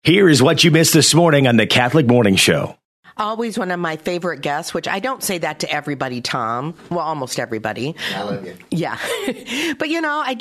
Here is what you missed this morning on the Catholic Morning Show. Always one of my favorite guests, which I don't say that to everybody, Tom. Well, almost everybody. I love you. Yeah. But, I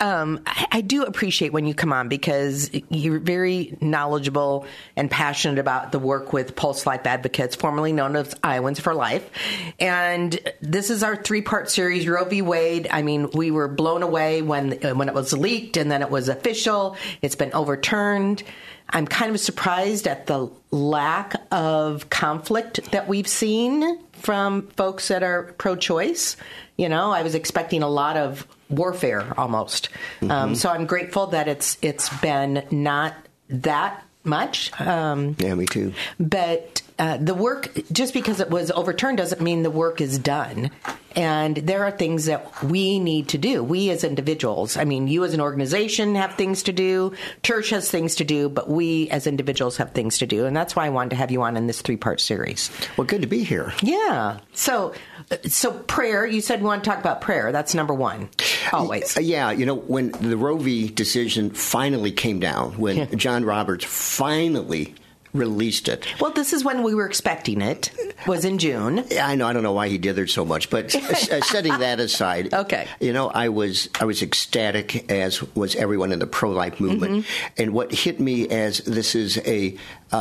do appreciate when you come on because you're very knowledgeable and passionate about the work with Pulse Life Advocates, formerly known as Iowans for Life. And this is our 3-part series, Roe v. Wade. I mean, we were blown away when it was leaked and then it was official. It's been overturned. I'm kind of surprised at the lack of conflict that we've seen from folks that are pro-choice. I was expecting a lot of warfare almost. Mm-hmm. So I'm grateful that it's been not that much. Yeah, me too. But the work, just because it was overturned doesn't mean the work is done. And there are things that we need to do. We as individuals, I mean, you as an organization have things to do. Church has things to do. But we as individuals have things to do. And that's why I wanted to have you on in this 3-part series. Well, good to be here. Yeah. So prayer, you said we want to talk about prayer. That's number one, always. Yeah. When the Roe v. decision finally came down, when John Roberts finally released it. Well, this is when we were expecting it. Was in June. I know. I don't know why he dithered so much, but setting that aside, okay. I was ecstatic, as was everyone in the pro-life movement, mm-hmm. and what hit me as this is a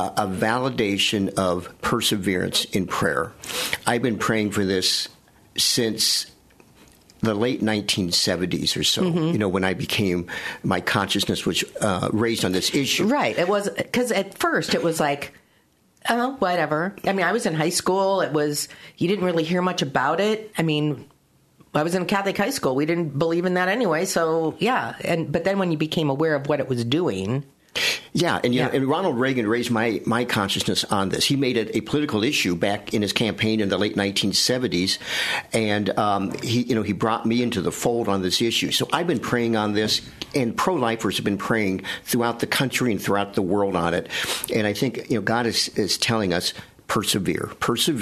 validation of perseverance in prayer. I've been praying for this since the late 1970s or so, mm-hmm. When I became, my consciousness was raised on this issue. Right. It was, because at first it was like, oh, whatever. I mean, I was in high school. You didn't really hear much about it. I mean, I was in Catholic high school. We didn't believe in that anyway. So, yeah. But then when you became aware of what it was doing. Yeah, and Ronald Reagan raised my consciousness on this. He made it a political issue back in his campaign in the late 1970s, and he brought me into the fold on this issue. So I've been praying on this, and pro-lifers have been praying throughout the country and throughout the world on it. And I think God is telling us, persevere.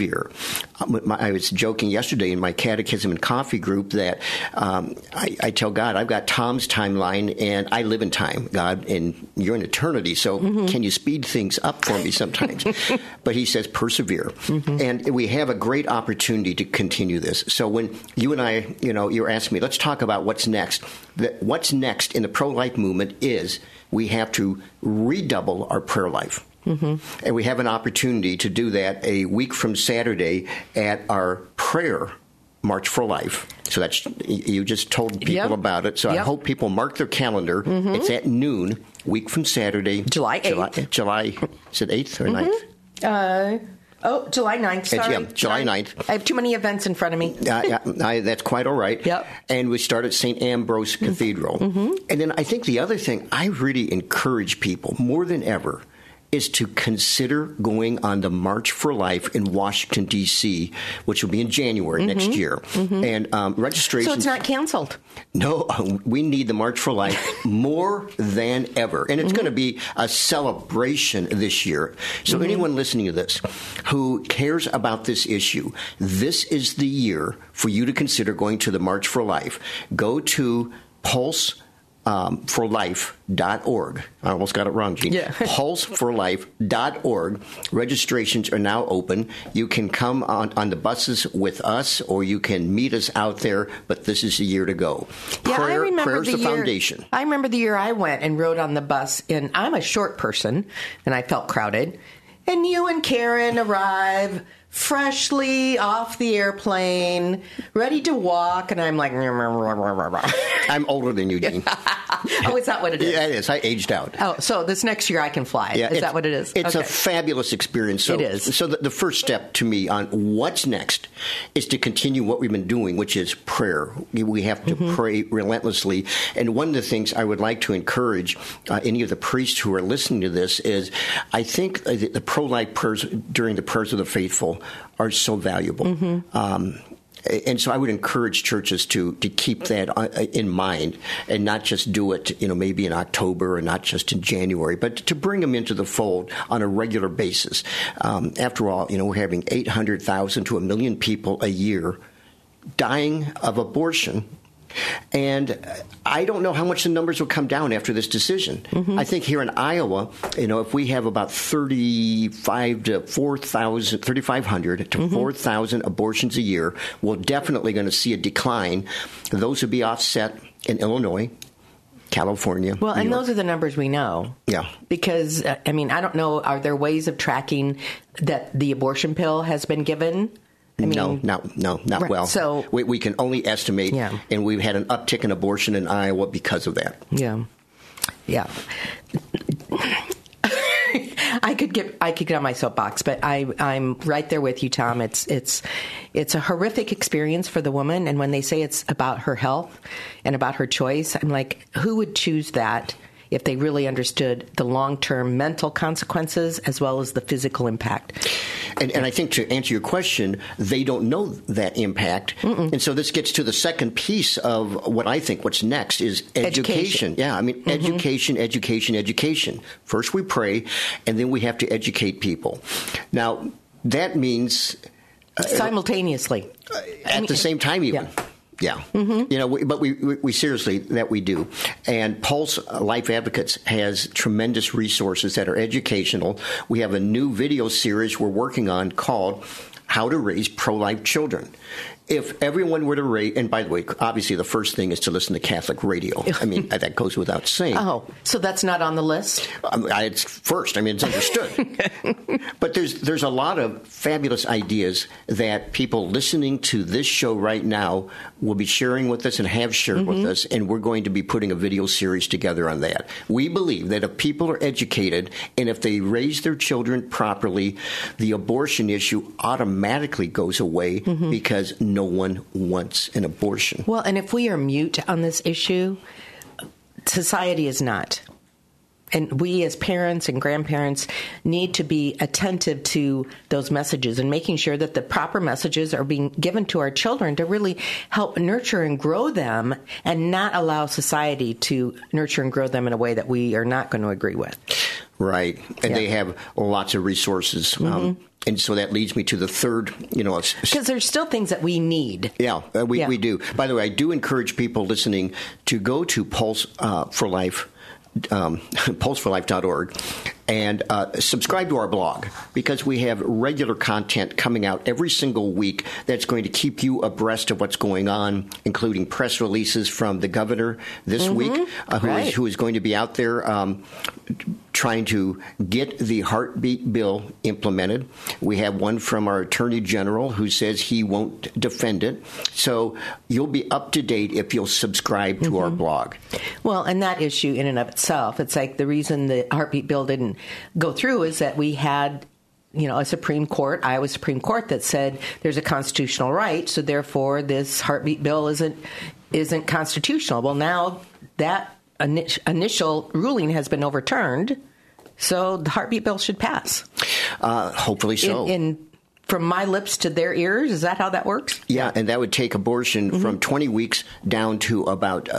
I was joking yesterday in my Catechism and Coffee group that I tell God, I've got Tom's timeline, and I live in time, God, and you're in eternity, so mm-hmm. can you speed things up for me sometimes? But he says persevere. Mm-hmm. And we have a great opportunity to continue this. So when you and I, you're asking me, let's talk about what's next. What's next in the pro-life movement is we have to redouble our prayer life. Mm-hmm. And we have an opportunity to do that a week from Saturday at our prayer March for Life. So that's, you just told people about it. So I hope people mark their calendar. Mm-hmm. It's at noon, week from Saturday. July 8th. July, is it 8th or 9th? July 9th, sorry. July 9th. I have too many events in front of me. That's quite all right. Yep. And we start at St. Ambrose Cathedral. Mm-hmm. And then I think the other thing I really encourage people more than ever is to consider going on the March for Life in Washington, D.C., which will be in January mm-hmm. next year. Mm-hmm. And registration... So it's not canceled? No, we need the March for Life more than ever. And it's mm-hmm. going to be a celebration this year. So mm-hmm. anyone listening to this who cares about this issue, this is the year for you to consider going to the March for Life. Go to pulseforlife.org. I almost got it wrong, Gene. Yeah. pulseforlife.org. Registrations are now open. You can come on the buses with us, or you can meet us out there, but this is the year to go. Yeah, I remember prayer's the foundation. I remember the year I went and rode on the bus, and I'm a short person, and I felt crowded. And you and Karen arrive freshly off the airplane, ready to walk, and I'm like... I'm older than you, Gene. Oh, is that what it is? Yeah, it is. I aged out. Oh, so this next year I can fly. Yeah, is that what it is? It's a fabulous experience. So, it is. So the first step to me on what's next is to continue what we've been doing, which is prayer. We have to mm-hmm. pray relentlessly. And one of the things I would like to encourage any of the priests who are listening to this is I think the pro-life prayers during the prayers of the faithful are so valuable. Mm-hmm. And so I would encourage churches to keep that in mind and not just do it, maybe in October or not just in January, but to bring them into the fold on a regular basis. After all, we're having 800,000 to 1 million people a year dying of abortion And I don't know how much the numbers will come down after this decision. I think here in Iowa, if we have about 3,500 to 4,000 abortions a year, we're definitely going to see a decline. Those would be offset in Illinois, California. Well, and those are the numbers we know. Yeah. Because, I don't know, are there ways of tracking that the abortion pill has been given? No, not right. well. So we can only estimate, and we've had an uptick in abortion in Iowa because of that. Yeah. I could get on my soapbox, but I'm right there with you, Tom. It's a horrific experience for the woman, and when they say it's about her health and about her choice, I'm like, who would choose that if they really understood the long-term mental consequences as well as the physical impact? And I think to answer your question, they don't know that impact. And so this gets to the second piece of what I think what's next is education. Yeah, education. First we pray, and then we have to educate people. Now, that means... simultaneously. At the same time even. Yeah. But we seriously, that we do. And Pulse Life Advocates has tremendous resources that are educational. We have a new video series we're working on called How to Raise Pro-Life Children. If everyone were to raise, and by the way, obviously the first thing is to listen to Catholic radio. That goes without saying. Oh, so that's not on the list? It's first. It's understood. But there's a lot of fabulous ideas that people listening to this show right now will be sharing with us and have shared with us, and we're going to be putting a video series together on that. We believe that if people are educated and if they raise their children properly, the abortion issue automatically goes away because no one wants an abortion. Well, and if we are mute on this issue, society is not. And we as parents and grandparents need to be attentive to those messages and making sure that the proper messages are being given to our children to really help nurture and grow them and not allow society to nurture and grow them in a way that we are not going to agree with. Right. And they have lots of resources. And so that leads me to the third, because there's still things that we need. Yeah, we do. By the way, I do encourage people listening to go to Pulse for Life, pulseforlife.org, and subscribe to our blog, because we have regular content coming out every single week that's going to keep you abreast of what's going on, including press releases from the governor this week, who is going to be out there trying to get the heartbeat bill implemented. We have one from our Attorney General who says he won't defend it. So you'll be up to date if you'll subscribe to our blog. Well, and that issue in and of itself, it's like the reason the heartbeat bill didn't go through is that we had a Supreme Court, Iowa Supreme Court, that said there's a constitutional right, so therefore this heartbeat bill isn't constitutional. Well, now that initial ruling has been overturned, so the heartbeat bill should pass. Hopefully so. From my lips to their ears, is that how that works? Yeah, and that would take abortion from 20 weeks down to about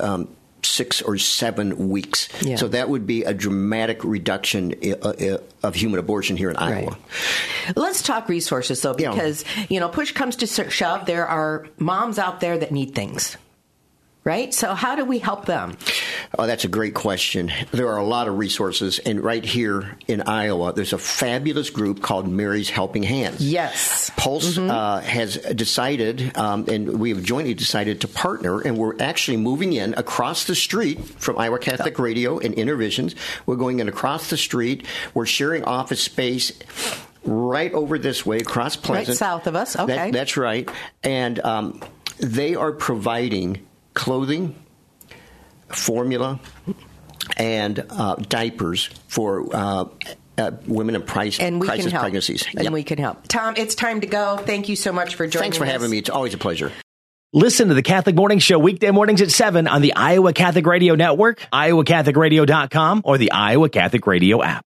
6 or 7 weeks. Yeah. So that would be a dramatic reduction of human abortion here in Iowa. Right. Let's talk resources, though, because, push comes to shove, there are moms out there that need things. Right? So how do we help them? Oh, that's a great question. There are a lot of resources. And right here in Iowa, there's a fabulous group called Mary's Helping Hands. Yes. Pulse has decided, and we have jointly decided to partner, and we're actually moving in across the street from Iowa Catholic Radio and Intervisions. We're going in across the street. We're sharing office space right over this way, across Pleasant. Right south of us. Okay. That's right. And they are providing clothing, formula, and diapers for women in crisis pregnancies. And we can help. Tom, it's time to go. Thank you so much for joining us. Thanks for having me. It's always a pleasure. Listen to the Catholic Morning Show weekday mornings at 7 on the Iowa Catholic Radio Network, iowacatholicradio.com, or the Iowa Catholic Radio app.